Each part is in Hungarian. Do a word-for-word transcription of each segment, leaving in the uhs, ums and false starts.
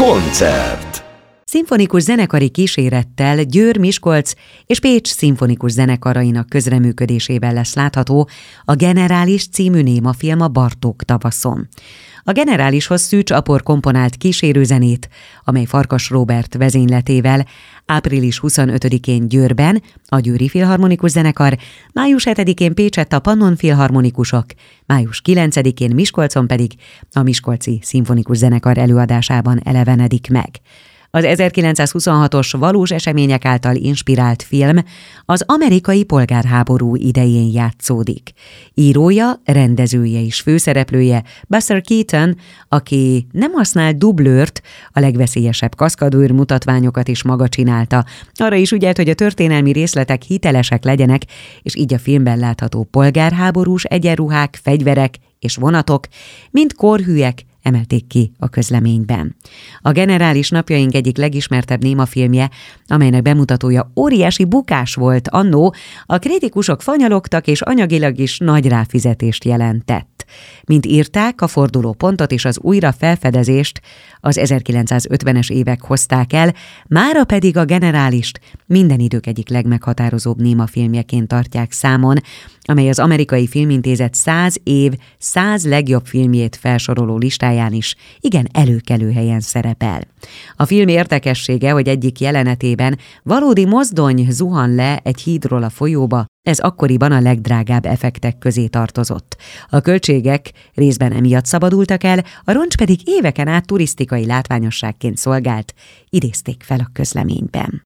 Koncert. Szimfonikus zenekari kísérettel Győr, Miskolc és Pécs szimfonikus zenekarainak közreműködésében lesz látható a Generális című némafilm a Bartók tavaszon. A Generálishoz Szűcs Apor komponált kísérőzenét, amely Farkas Róbert vezényletével április huszonötödikén Győrben a Győri Filharmonikus Zenekar, május hetedikén Pécsett a Pannon Filharmonikusok, május kilencedikén Miskolcon pedig a Miskolci Szimfonikus Zenekar előadásában elevenedik meg. Az ezerkilencszázhuszonhatos valós események által inspirált film az amerikai polgárháború idején játszódik. Írója, rendezője és főszereplője Buster Keaton, aki nem használ dublőrt, a legveszélyesebb kaszkadőr mutatványokat is maga csinálta. Arra is ügyelt, hogy a történelmi részletek hitelesek legyenek, és így a filmben látható polgárháborús egyenruhák, fegyverek és vonatok mind korhűek, emelték ki a közleményben. A Generális napjaink egyik legismertebb némafilmje, amelynek bemutatója óriási bukás volt annó, a kritikusok fanyalogtak és anyagilag is nagy ráfizetést jelentett. Mint írták, a fordulópontot és az újra felfedezést az ezerkilencszázötvenes évek hozták el, mára pedig a Generálist minden idők egyik legmeghatározóbb némafilmjeként tartják számon, amely az Amerikai Filmintézet száz év, száz legjobb filmjét felsoroló listáján is igen előkelő helyen szerepel. A film érdekessége, hogy egyik jelenetében valódi mozdony zuhan le egy hídról a folyóba, ez akkoriban a legdrágább effektek közé tartozott. A költségek részben emiatt szabadultak el, a roncs pedig éveken át turisztikai látványosságként szolgált, idézték fel a közleményben.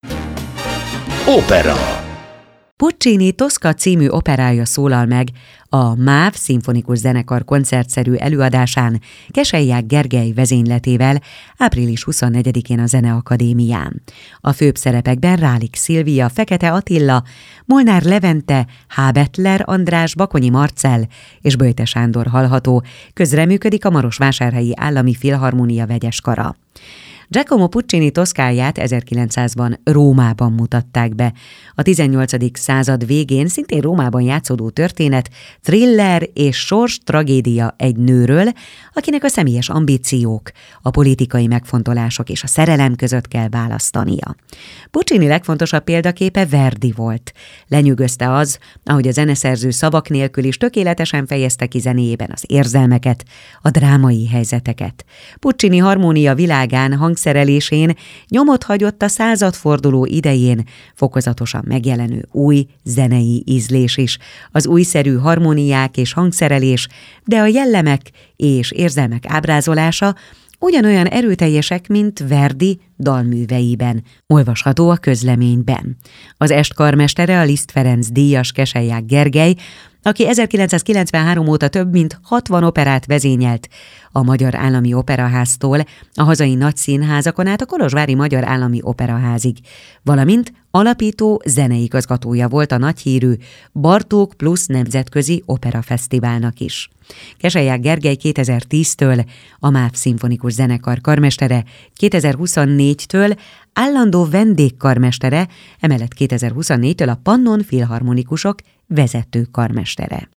Opera. Puccini Tosca című operája szólal meg a MÁV szimfonikus zenekar koncertszerű előadásán Keselyák Gergely vezényletével április huszonnegyedikén a Zeneakadémián. A főbb szerepekben Rálik Szilvia, Fekete Attila, Molnár Levente, Hábetler András, Bakonyi Marcell és Böjte Sándor hallható, közreműködik a Marosvásárhelyi Állami Filharmónia vegyeskara. Giacomo Puccini Toscáját ezerkilencszázban Rómában mutatták be. A tizennyolcadik század végén szintén Rómában játszódó történet, thriller és sors tragédia egy nőről, akinek a személyes ambíciók, a politikai megfontolások és a szerelem között kell választania. Puccini legfontosabb példaképe Verdi volt. Lenyűgözte az, ahogy a zeneszerző szavak nélkül is tökéletesen fejezte ki zenéjében az érzelmeket, a drámai helyzeteket. Puccini harmónia világán hangszerelésén nyomot hagyott a századforduló idején fokozatosan megjelenő új zenei ízlés is, az újszerű harmóniák és hangszerelés, de a jellemek és érzelmek ábrázolása ugyanolyan erőteljesek, mint Verdi dalműveiben, olvasható a közleményben. Az est karmestere a Liszt Ferenc díjas Keselyák Gergely, aki ezerkilencszázkilencvenhárom óta több mint hatvan operát vezényelt, a Magyar Állami Operaháztól a hazai nagy színházakon át a Kolozsvári Magyar Állami Operaházig, valamint alapító zeneigazgatója volt a nagyhírű Bartók Plusz Nemzetközi Operafesztiválnak is. Keselyák Gergely kétezer-tíztől a MÁV szimfonikus zenekar karmestere, kétezer-huszonnégytől állandó vendégkarmestere, emellett kétezer-huszonnégytől a Pannon Filharmonikusok vezető karmestere.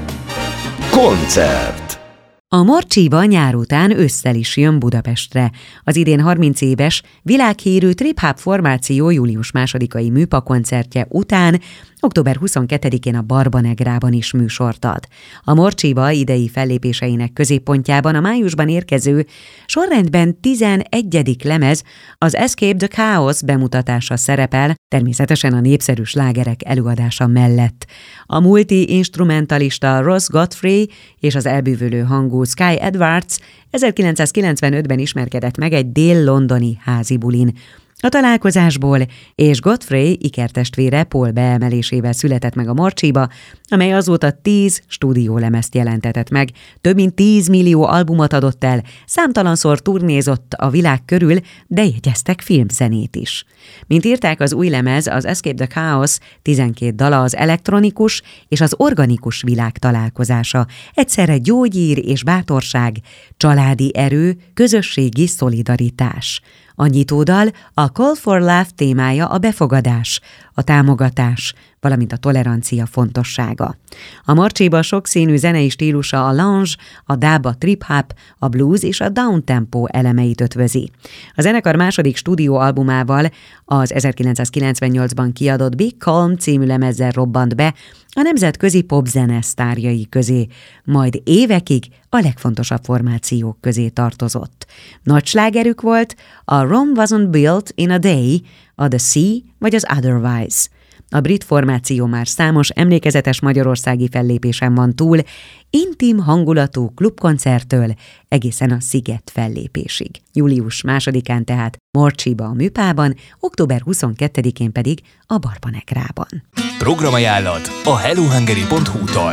Koncert. A Morcsiba nyár után ősszel is jön Budapestre. Az idén harminc éves világhírű trip-hop formáció július másodikai műpakoncertje után október huszonkettedikén a Barbanegrában is műsort ad. A Morcsiba idei fellépéseinek középpontjában a májusban érkező, sorrendben tizenegyedik lemez, az Escape the Chaos bemutatása szerepel, természetesen a népszerű slágerek előadása mellett. A multi-instrumentalista Ross Godfrey és az elbűvölő hangú Sky Edwards ezerkilencszázkilencvenötben ismerkedett meg egy dél-londoni házibulin. A találkozásból és Godfrey ikertestvére Paul beemelésével született meg a Morcsiba, amely azóta tíz stúdiólemezt jelentetett meg, több mint tíz millió albumot adott el, számtalanszor turnézott a világ körül, de jegyeztek filmzenét is. Mint írták, az új lemez, az Escape the Chaos tizenkét dala az elektronikus és az organikus világ találkozása, egyszerre gyógyír és bátorság, családi erő, közösségi szolidaritás. A nyitódal, a Call for Love témája a befogadás, a támogatás, valamint a tolerancia fontossága. A Marcséba sokszínű zenei stílusa a lounge, a dub, a trip-hop, a blues és a downtempo elemeit ötvözi. A zenekar második stúdióalbumával, az ezerkilencszázkilencvennyolcban kiadott Big Calm című lemezzel robbant be a nemzetközi popzene sztárjai közé, majd évekig a legfontosabb formációk közé tartozott. Nagy slágerük volt a Rome Wasn't Built in a Day, a The Sea vagy az Otherwise. A brit formáció már számos emlékezetes magyarországi fellépésen van túl, intim hangulatú klubkoncerttől egészen a Sziget fellépésig. július másodikán tehát Marcsiba a Műpában, október huszonkettedikén pedig a Barbanegrában. Programajánlat a hellohungary pont hu-tól.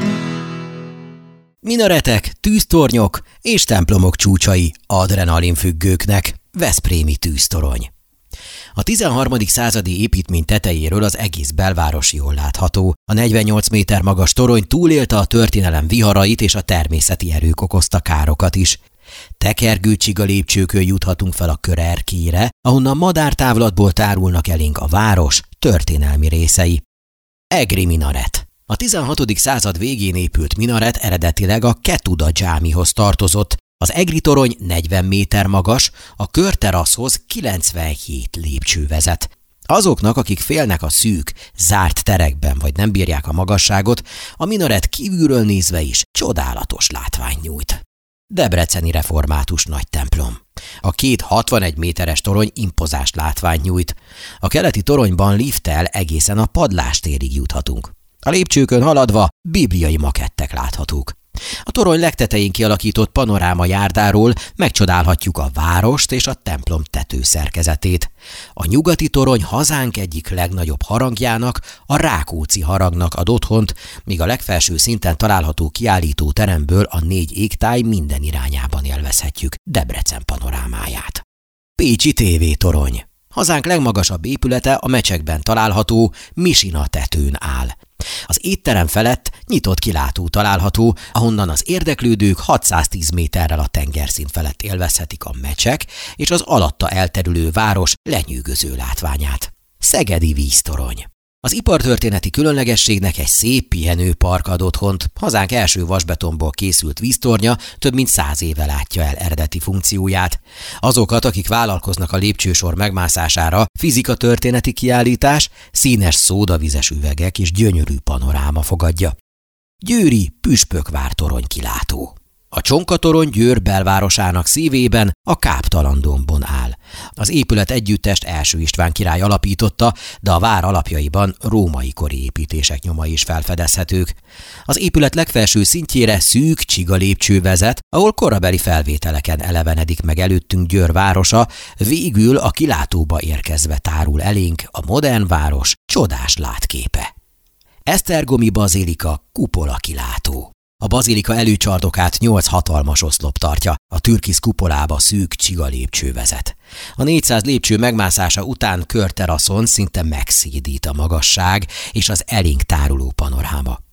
Minaretek, tűztornyok és templomok csúcsai adrenalinfüggőknek. Veszprémi tűztorony. A tizenharmadik századi építmény tetejéről az egész belváros jól látható. A negyvennyolc méter magas torony túlélte a történelem viharait és a természeti erők okozta károkat is. Tekergő csiga lépcsőkön juthatunk fel a körerkére, ahonnan madártávlatból tárulnak elénk a város történelmi részei. Egri minaret. A tizenhatodik század végén épült minaret eredetileg a Ketuda dzsámihoz tartozott. Az Egri torony negyven méter magas, a körteraszhoz kilencvenhét lépcső vezet. Azoknak, akik félnek a szűk, zárt terekben vagy nem bírják a magasságot, a minaret kívülről nézve is csodálatos látvány nyújt. Debreceni református nagy templom. A két hatvanegy méteres torony impozáns látványt nyújt. A keleti toronyban lifttel egészen a padlástérig juthatunk. A lépcsőkön haladva bibliai makettek láthatók. A torony legtetején kialakított panoráma járdáról megcsodálhatjuk a várost és a templom tetőszerkezetét. A nyugati torony hazánk egyik legnagyobb harangjának, a Rákóczi harangnak ad otthont, míg a legfelső szinten található kiállító teremből a négy égtáj minden irányában élvezhetjük Debrecen panorámáját. Pécsi tévétorony. Hazánk legmagasabb épülete a Mecsekben található Misina tetőn áll. Az étterem felett nyitott kilátó található, ahonnan az érdeklődők hatszáztíz méterrel a tengerszint felett élvezhetik a Mecsek és az alatta elterülő város lenyűgöző látványát. Szegedi víztorony. Az ipartörténeti különlegességnek egy szép pihenőpark ad otthont. Hazánk első vasbetonból készült víztornya több mint száz éve látja el eredeti funkcióját. Azokat, akik vállalkoznak a lépcsősor megmászására, fizikatörténeti kiállítás, színes szódavizes üvegek és gyönyörű panoráma fogadja. Győri Püspökvár torony kilátó. A Csonka-torony Győr belvárosának szívében, a Káptalan-dombon áll. Az épület együttest első István király alapította, de a vár alapjaiban római kori építések nyomai is felfedezhetők. Az épület legfelső szintjére szűk csiga lépcső vezet, ahol korabeli felvételeken elevenedik meg előttünk Győr városa, végül a kilátóba érkezve tárul elénk a modern város csodás látképe. Esztergomi bazilika kupola kilátó. A bazilika előcsardokát nyolc hatalmas oszlop tartja, a türkisz kupolába szűk csiga lépcső vezet. A négyszáz lépcső megmászása után körteraszon szinte megszédít a magasság és az elénk táruló panoráma.